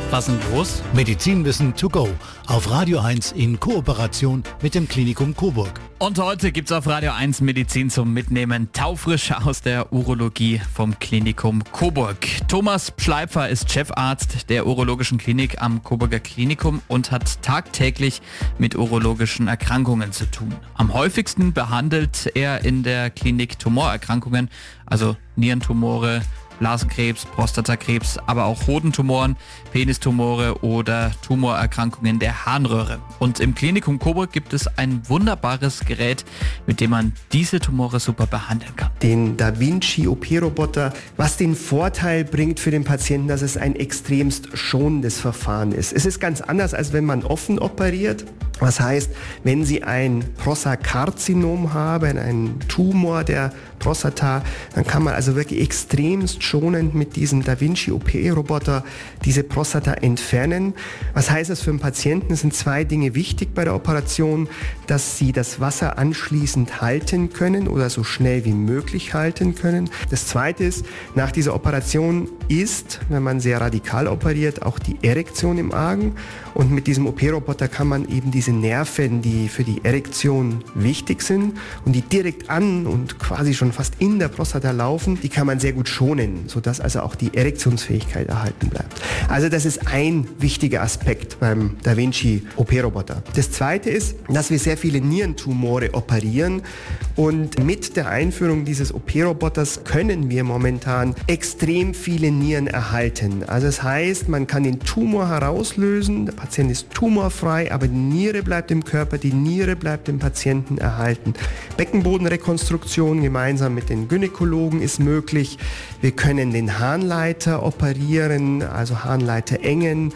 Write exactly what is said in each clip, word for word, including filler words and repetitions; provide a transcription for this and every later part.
Was denn los? Medizinwissen to go auf Radio eins in Kooperation mit dem Klinikum Coburg. Und heute gibt's auf Radio eins Medizin zum Mitnehmen, taufrisch aus der Urologie vom Klinikum Coburg. Thomas Schleipfer ist Chefarzt der urologischen Klinik am Coburger Klinikum und hat tagtäglich mit urologischen Erkrankungen zu tun. Am häufigsten behandelt er in der Klinik Tumorerkrankungen, also Nierentumore, Blasenkrebs, Prostatakrebs, aber auch Hodentumoren, Penistumore oder Tumorerkrankungen der Harnröhre. Und im Klinikum Coburg gibt es ein wunderbares Gerät, mit dem man diese Tumore super behandeln kann. Den Da Vinci O P-Roboter, was den Vorteil bringt für den Patienten, dass es ein extremst schonendes Verfahren ist. Es ist ganz anders, als wenn man offen operiert. Was heißt, wenn Sie ein Prostakarzinom haben, einen Tumor der Prostata, dann kann man also wirklich extremst schonend mit diesem Da Vinci O P-Roboter diese Prostata entfernen. Was heißt das für den Patienten? Es sind zwei Dinge wichtig bei der Operation, dass Sie das Wasser anschließend halten können oder so schnell wie möglich halten können. Das zweite ist, nach dieser Operation ist, wenn man sehr radikal operiert, auch die Erektion im Argen. Und mit diesem O P-Roboter kann man eben diese Nerven, die für die Erektion wichtig sind und die direkt an und quasi schon fast in der Prostata laufen, die kann man sehr gut schonen, sodass also auch die Erektionsfähigkeit erhalten bleibt. Also das ist ein wichtiger Aspekt beim Da Vinci O P-Roboter. Das zweite ist, dass wir sehr viele Nierentumore operieren und mit der Einführung dieses O P-Roboters können wir momentan extrem viele Nieren erhalten. Also das heißt, man kann den Tumor herauslösen, der Patient ist tumorfrei, aber die Niere bleibt im Körper, die Niere bleibt dem Patienten erhalten. Beckenbodenrekonstruktion gemeinsam mit den Gynäkologen ist möglich. Wir können den Harnleiter operieren, also Harnleiter engen,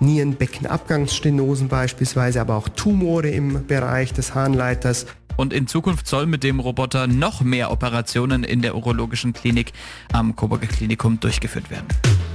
Nierenbeckenabgangsstenosen beispielsweise, aber auch Tumore im Bereich des Harnleiters. Und in Zukunft soll mit dem Roboter noch mehr Operationen in der urologischen Klinik am Coburger Klinikum durchgeführt werden.